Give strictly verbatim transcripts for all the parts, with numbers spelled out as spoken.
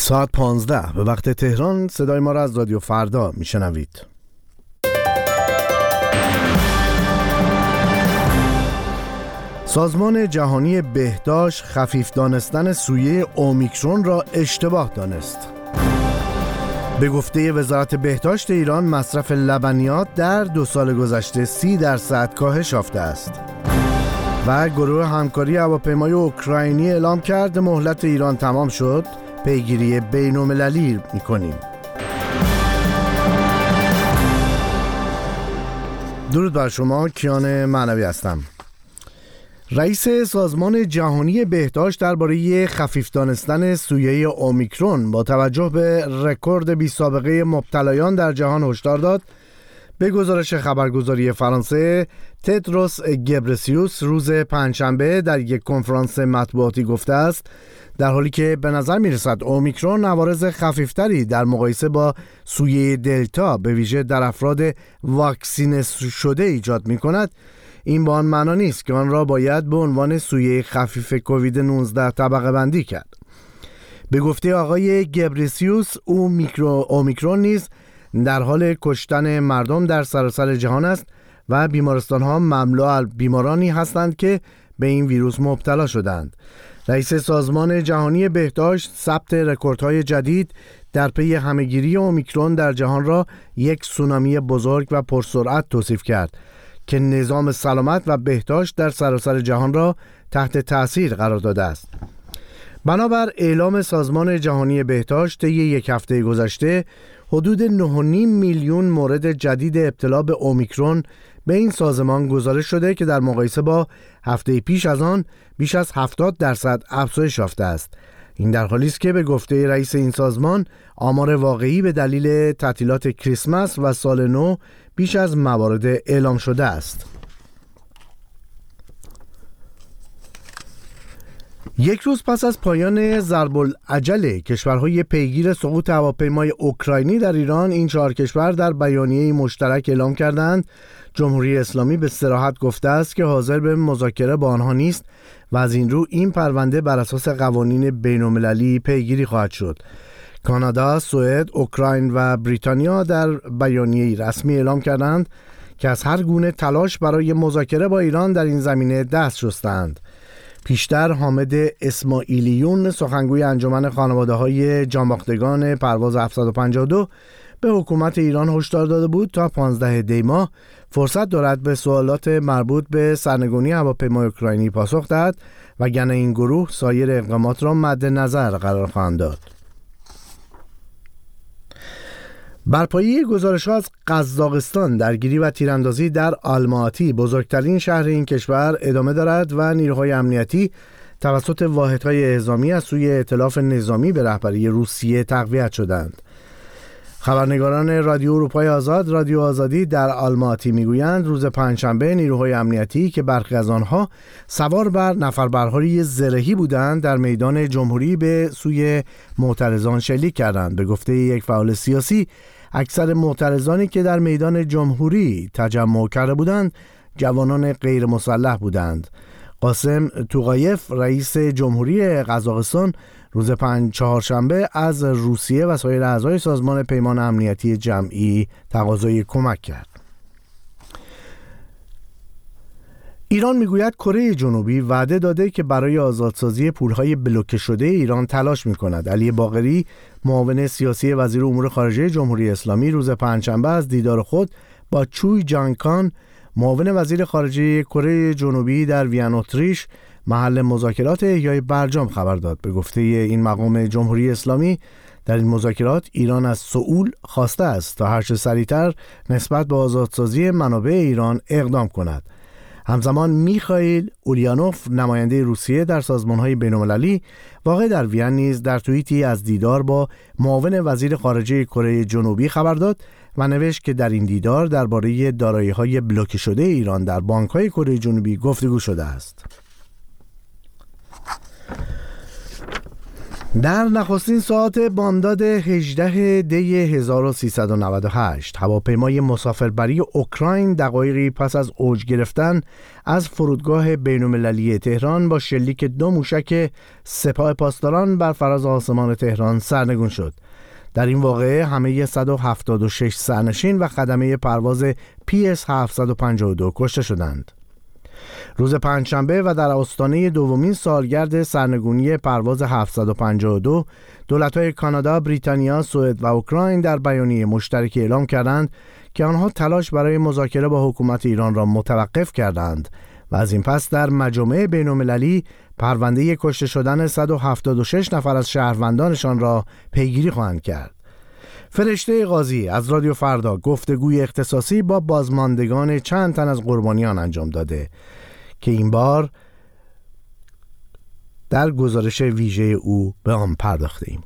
ساعت پانزده به وقت تهران. صدای ما را از رادیو فردا میشنوید. سازمان جهانی بهداشت خفیف دانستن سویه اومیکرون را اشتباه دانست. به گفته وزارت بهداشت ایران مصرف لبنیات در دو سال گذشته سی درصد کاهش یافته است. و گروه همکاری هواپیمای اوکراینی اعلام کرد مهلت ایران تمام شد، پیگیری بین‌المللی می‌کنیم. درود بر شما، کیان معنوی هستم. رئیس سازمان جهانی بهداشت درباره خفیف دانستن سویه اومیکرون با توجه به رکورد بی سابقه مبتلایان در جهان هشدار داد. به گزارش خبرگزاری فرانسه، تدروس گبرسیوس روز پنجشنبه در یک کنفرانس مطبوعاتی گفته است در حالی که به نظر می‌رسد اومیکرون عوارض خفیفتری در مقایسه با سویه دلتا به ویژه در افراد واکسینه شده ایجاد می‌کند، این با آن معنا نیست که آن را باید به عنوان سویه خفیف کووید نوزده طبقه بندی کرد. به گفته آقای گبرسیوس، او میکرو اومیکرون نیز در حال کشتن مردم در سراسر جهان است و بیمارستان‌ها مملو از بیمارانی هستند که به این ویروس مبتلا شدند. رئیس سازمان جهانی بهداشت ثبت رکوردهای جدید در پی همه‌گیری اومیکرون در جهان را یک سونامی بزرگ و پرسرعت توصیف کرد که نظام سلامت و بهداشت در سراسر جهان را تحت تأثیر قرار داده است. بنابر اعلام سازمان جهانی بهداشت طی یک هفته گذشته، حدود نه و نیم میلیون مورد جدید ابتلا به اومیکرون به این سازمان گزارش شده که در مقایسه با هفته پیش از آن بیش از هفتاد درصد افزایش یافته است. این در حالی است که به گفته رئیس این سازمان آمار واقعی به دلیل تعطیلات کریسمس و سال نو بیش از موارد اعلام شده است. یک روز پس از پایان ضرب العجل کشورهای پیگیر سقوط هواپیمای اوکراینی در ایران، این چهار کشور در بیانیه مشترک اعلام کردند جمهوری اسلامی به صراحت گفته است که حاضر به مذاکره با آنها نیست و از این رو این پرونده بر اساس قوانین بین‌المللی پیگیری خواهد شد. کانادا، سوئد، اوکراین و بریتانیا در بیانیه رسمی اعلام کردند که از هر گونه تلاش برای مذاکره با ایران در این زمینه دست شستند. پیشتر حامد اسماعیلیون، سخنگوی انجمن خانواده‌های جانباختگان پرواز هفتصد و پنجاه و دو، به حکومت ایران هشدار داده بود تا پانزده دی ماه فرصت دارد به سوالات مربوط به سرنگونی هواپیمای اوکراینی پاسخ دهد وگرنه این گروه سایر اقدامات را مد نظر قرار خواهند داد. بر پایه گزارش‌ها از قزاقستان، درگیری و تیراندازی در آلماتی، بزرگترین شهر این کشور، ادامه دارد و نیروهای امنیتی توسط واحدهای اعزامی از سوی ائتلاف نظامی به رهبری روسیه تقویت شدند. خبرنگاران رادیو اروپای آزاد، رادیو آزادی در آلماتی میگویند روز پنجشنبه نیروهای امنیتی که برخی از آنها سوار بر نفربرهای زرهی بودند در میدان جمهوری به سوی معترضان شلیک کردند. به گفته یک فعال سیاسی، اکثر معترضانی که در میدان جمهوری تجمع کرده بودند جوانان غیر مسلح بودند. قاسم توقایف، رئیس جمهوری قزاقستان، روز پنج چهارشنبه از روسیه و سایر اعضای سازمان پیمان امنیتی جمعی تقاضای کمک کرد. ایران میگوید کره جنوبی وعده داده که برای آزادسازی پولهای بلوکه شده ایران تلاش میکند. علی باقری، معاون سیاسی وزیر امور خارجه جمهوری اسلامی، روز پنجشنبه از دیدار خود با چوی جانکان، معاون وزیر خارجه کره جنوبی در وین اتریش، محل مذاکرات احیای برجام خبر داد. به گفته این مقام جمهوری اسلامی، در این مذاکرات ایران از سئول خواسته است تا هر چه سریعتر نسبت به آزادسازی منابع ایران اقدام کند. همزمان میخائیل اولیانوف، نماینده روسیه در سازمان‌های بین‌المللی واقع در وین، نیز در توییتی از دیدار با معاون وزیر خارجه کره جنوبی خبر داد و نوشت که در این دیدار درباره دارایی‌های بلوکه شده ایران در بانک‌های کره جنوبی گفتگو شده است. در نخستین ساعات بامداد هجدهم دی هزار و سیصد و نود و هشت هواپیمای مسافربری اوکراین دقایقی پس از اوج گرفتن از فرودگاه بین‌المللی تهران با شلیک دو موشک سپاه پاسداران بر فراز آسمان تهران سرنگون شد. در این واقعه همه صد و هفتاد و شش سرنشین و خدمه پرواز پی اس هفتصد و پنجاه و دو کشته شدند. روز پنجشنبه و در آستانه دومین سالگرد سرنگونی پرواز هفتصد و پنجاه و دو، دولت‌های کانادا، بریتانیا، سوئد و اوکراین در بیانیه مشترکی اعلام کردند که آنها تلاش برای مذاکره با حکومت ایران را متوقف کردند و از این پس در مجامع بین‌المللی پرونده کشته شدن صد و هفتاد و شش نفر از شهروندانشان را پیگیری خواهند کرد. فرشته قاضی از رادیو فردا گفتگوی اختصاصی با بازماندگان چند تن از قربانیان انجام داده که این بار در گزارش ویژه او به آن پرداختیم.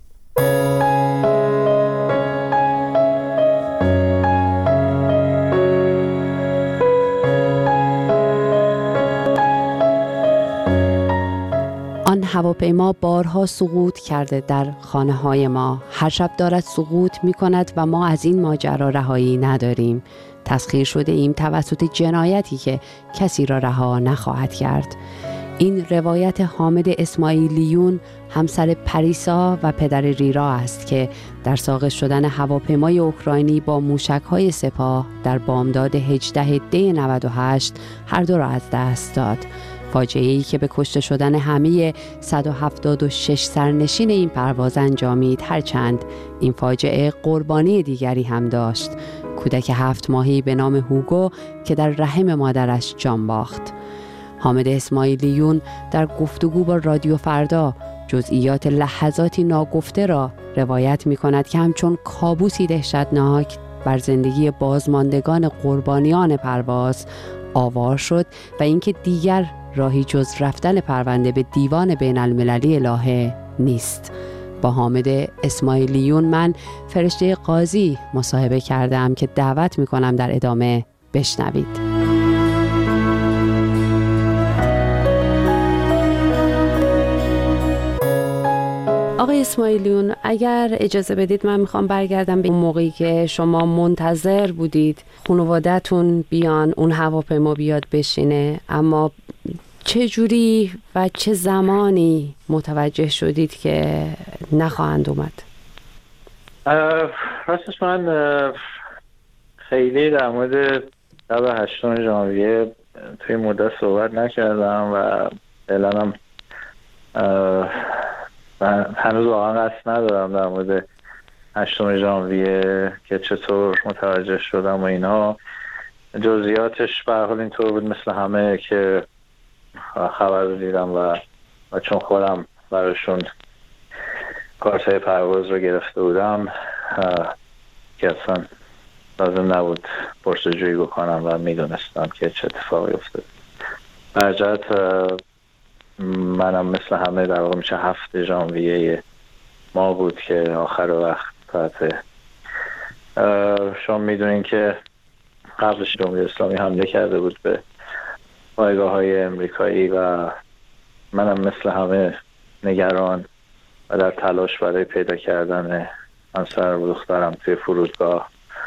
آن هواپیما بارها سقوط کرده در خانه های ما. هر شب دارد سقوط می کند و ما از این ماجرا رهایی نداریم. تسخیر شده ایم توسط جنایتی که کسی را رها نخواهد کرد. این روایت حامد اسماعیلیون، همسر پریسا و پدر ریرا است که در ساقط شدن هواپیمای اوکراینی با موشک‌های سپاه در بامداد هجدهم دی نود و هشت هر دو را از دست داد. فاجعه‌ای که به کشته شدن همه صد و هفتاد و شش سرنشین این پرواز انجامید، هرچند این فاجعه قربانی دیگری هم داشت: کودک هفت ماهی به نام هوگو که در رحم مادرش جان باخت. حامد اسماعیلیون در گفتگو با رادیو فردا جزئیات لحظاتی ناگفته را روایت می کند که همچون کابوسی دهشتناک بر زندگی بازماندگان قربانیان پرواز آوار شد و اینکه دیگر راهی جز رفتن پرونده به دیوان بین المللی لاهه نیست. با حامد اسماعیلیون من فرشته قاضی مصاحبه کردم که دعوت میکنم در ادامه بشنوید. آقای اسماعیلیون، اگر اجازه بدید من میخوام برگردم به اون موقعی که شما منتظر بودید خانواده‌تون بیان، اون هواپیما بیاد بشینه، اما چه جوری و چه زمانی متوجه شدید که نخواهند اومد؟ راستش من خیلی در مورد شب هشتم ژانویه توی مدت صحبت نکردم و فعلا من هنوز واقعا قصد ندارم در مورد هشتم ژانویه که چطور متوجه شدم و اینا. جزئیاتش به هر حال اینطور بود مثل همه که خبر رو دیدم و, و چون خودم براشون کارتای پرواز رو گرفته بودم که اصلا لازم نبود پرسجویی بکنم و میدونستم که چه اتفاقی افتاد. برجت منم مثل همه در واقع میشه هفت ژانویه ما بود که آخر وقت ساعت شما میدونین که قبلش جمهوری اسلامی حمله کرده بود به پایگاه های امریکایی و منم مثل همه نگران و در تلاش برای پیدا کردن همسر و دخترم توی فرودگاه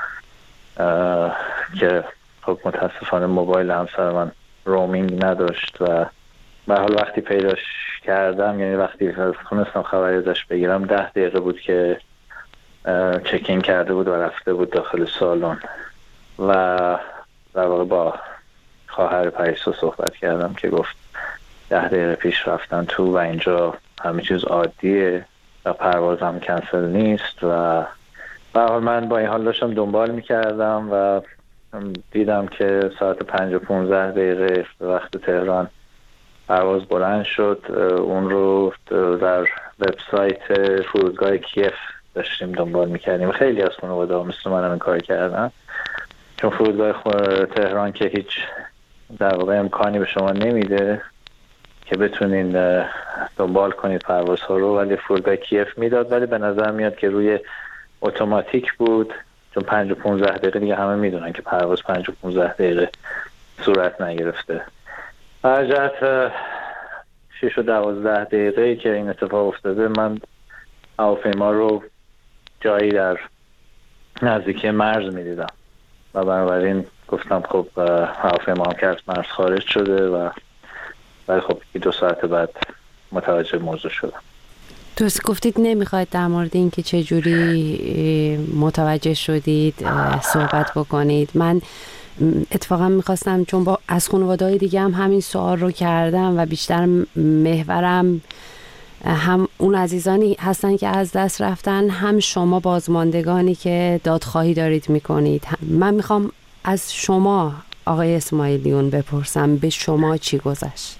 که خب متاسفانه موبایل همسر من رومینگ نداشت و به حال وقتی پیداش کردم، یعنی وقتی تونستم خبری ازش بگیرم، ده دقیقه بود که چکین کرده بود و رفته بود داخل سالن و در واقع با خواهر پریسا صحبت کردم که گفت ده دقیقه پیش رفتن تو و اینجا همه چیز عادیه و پرواز هم کنسل نیست. و به حال من با این حال داشتم دنبال میکردم و دیدم که ساعت پنج و پونزده دقیقه وقت تهران پرواز بلند شد. اون رو در وبسایت فرودگاه کیف داشتیم دنبال میکردیم. خیلی از خانواده ها مثل من هم این کار کردن، چون فرودگاه تهران که هیچ در واقع امکانی به شما نمیده که بتونین دنبال کنید پروازها رو، ولی فرودگاه کیف میداد، ولی به نظر میاد که روی اتوماتیک بود، چون پنج و پونزده دقیقه دیگه همه میدونن که پرواز پنج و پونزده دقیقه صورت نگرفته. برجت شش و دوازده دقیقه که این اتفاق افتاده من هواپیما رو جایی در نزدیکی مرز میدیدم و بنابراین گفتم خب هواپیما هم که از مرز خارج شده و ولی خب دو ساعت بعد متوجه موضوع شدم. دوست گفتید نمیخواید در مورد این که چجوری متوجه شدید صحبت بکنید. من اتفاقا میخواستم چون با از خانواده‌های دیگه هم همین سوال رو کردم و بیشتر محورم هم اون عزیزانی هستن که از دست رفتن، هم شما بازماندگانی که دادخواهی دارید میکنید. من میخوام از شما آقای اسماعیلیون بپرسم به شما چی گذشت؟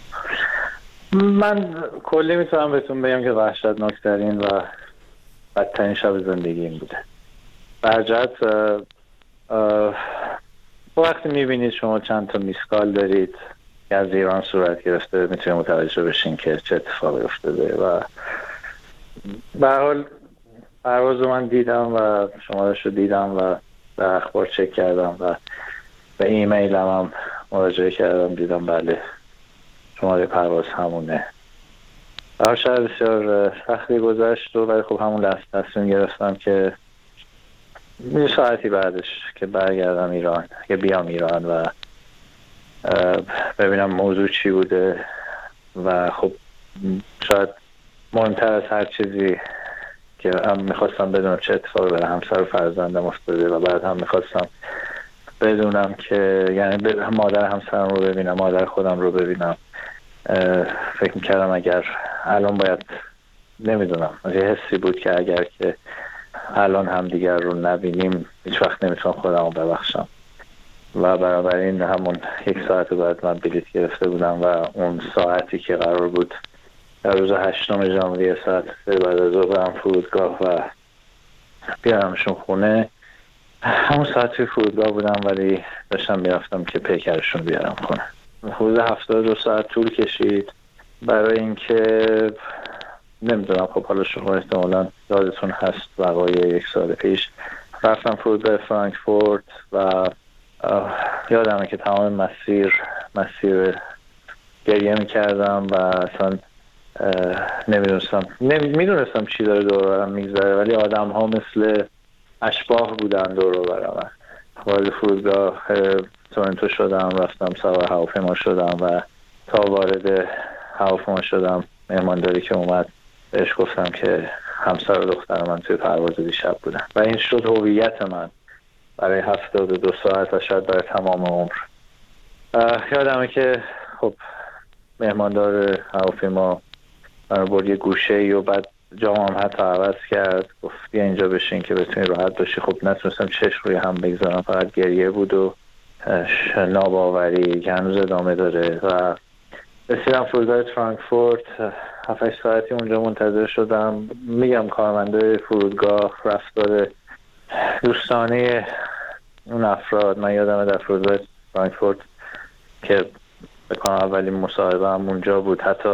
من کلی میتونم بهتون بگم که وحشتناکترین و بدترین شب زندگیم بوده. برجت وقتی میبینید شما چند تا میسکال دارید که از ایران صورت گرفته میتونید متوجه بشین که چه اتفاقی افتاده و به هر حال پرواز رو من دیدم و شمارش رو دیدم و به اخبار چک کردم و به ایمیل هم, هم مراجعه کردم، دیدم بله شماره پرواز همونه. هر شب بسیار سختی گذشت و ولی خب همون لحظه تصمیم گرفتم که یه ساعتی بعدش که برگردم ایران، که بیام ایران و ببینم موضوع چی بوده و خب شاید مهمتر از هر چیزی که هم میخواستم بدونم چه اتفاقی برای همسر و فرزندم افتاده و بعد هم میخواستم بدونم که یعنی مادر همسرم رو ببینم، مادر خودم رو ببینم. فکر میکردم اگر الان باید نمیدونم یه حسی بود که اگر که الان هم دیگر رو نبینیم هیچ وقت نمیتونم خودم رو ببخشم و بنابراین همون یک ساعت بعد من بلیط گرفته بودم و اون ساعتی که قرار بود در روز هشتم ژانویه ساعت سه بعد از ظهر برم فرودگاه و بیارمشون خونه، همون ساعت توی فرودگاه بودم ولی داشتم میرفتم که پیکرشون بیارم خونه. حدود هفتاد و دو ساعت طول کشید برای اینکه نمیدونم خب حالا شما احتمالا یادتون هست وقایع یک سال پیش رفتم فرودگاه فرانکفورت و یادمه که تمام مسیر مسیر گریه میکردم و اصلا نمیدونستم نمیدونستم چی داره دور برم میگذره ولی آدم ها مثل اشباح بودن دور برم. وارد فرودگاه تورنتو شدم، رفتم سوار هواپیما شدم و تا وارد هواپیما شدم مهمانداری که اومد بهش گفتم که همسر و دختر من توی پرواز دیشب بودن و این شد هویت من برای هفتاد و دو ساعت و شاید برای تمام عمر. یادمه که خب مهماندار هواپیما من برد یه گوشه ای و بعد جامم حتی عوض کرد، گفت بیا اینجا بشین که بتونی راحت باشی. خب نتونستم چشم روی هم بگذارم، فقط گریه بود و ناباوری که هنوز ادامه داره و رسیدم فرودگاه فرانکفورت. هفت ساعتی اونجا منتظر شدم. میگم کارمنده فرودگاه، رفتار دوستانه اون افراد، من یادمه در فرودگاه فرانکفورت که بکنم اولین مصاحبه هم اونجا بود، حتی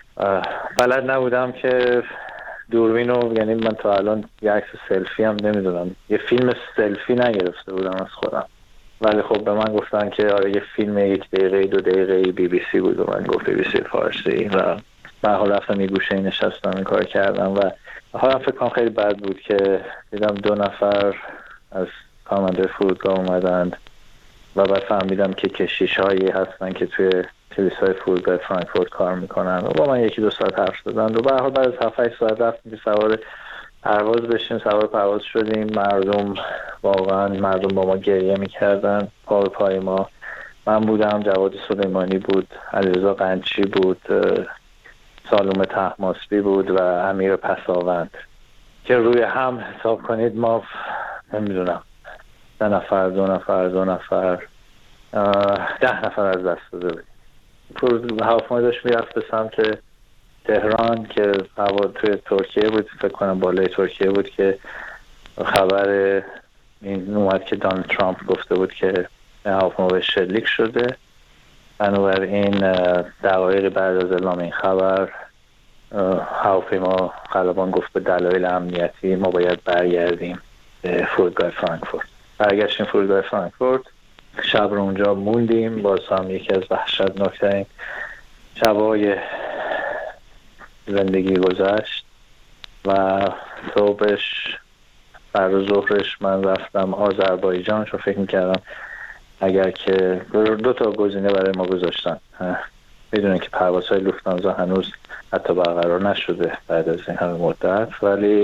بلد نبودم که دوربینو، یعنی من تا الان یه عکس سلفی هم نمیدونم، یه فیلم سلفی نگرفته بودم از خودم ولی خب به من گفتن که آره یه فیلم یک دقیقه دو دقیقه بی بی سی بود و من گفت بی بی سی فارسی و من حالا رفتم یه گوشه نشستم این کار کردم و حالا فکر کنم خیلی بد بود که دیدم دو نفر از کارمندای فرودگاه اومدند و بعد فهمیدم که کشیش هایی هستن که توی کلیسای فرودگاه فرانکفورت کار میکنن و با من یکی دو ساعت حرف زدن و به هر حال بعد از هفت هشت ساعت رفتیم که سوار پرواز بشیم. سوار پرواز شدیم، مردم واقعا مردم با ما گریه میکردن پا به پای ما. من بودم، جواد سلیمانی بود، علیرضا قنچی بود، سالومه طهماسبی بود و امیر پساوند که روی هم حساب کنید ما نمیدونم ده نفر دو نفر دو نفر ده نفر از دست داده بود. هواپیما داشت میرفت به سمت تهران که هوا توی ترکیه بود، فکر کنم بالای ترکیه بود که خبر این اومد که دونالد ترامپ گفته بود که هواپیما به شلیک شده. بنابراین دقایق بعد از اعلام این خبر هواپیما خلبان گفت به دلایل امنیتی ما باید برگردیم به فرودگاه فرانکفورت. برگشتیم فرودگاه فرانکفورت، شب رو اونجا موندیم. باز هم یکی از وحشتناکترین شبای زندگی گذشت و صبحش بعد ظهرش من رفتم آذربایجان، چون فکر میکردم اگر که دو تا گزینه برای ما گذاشتن، میدونن که پروازهای لوفتانزا هنوز حتی برقرار نشده بعد از این همه مدت، ولی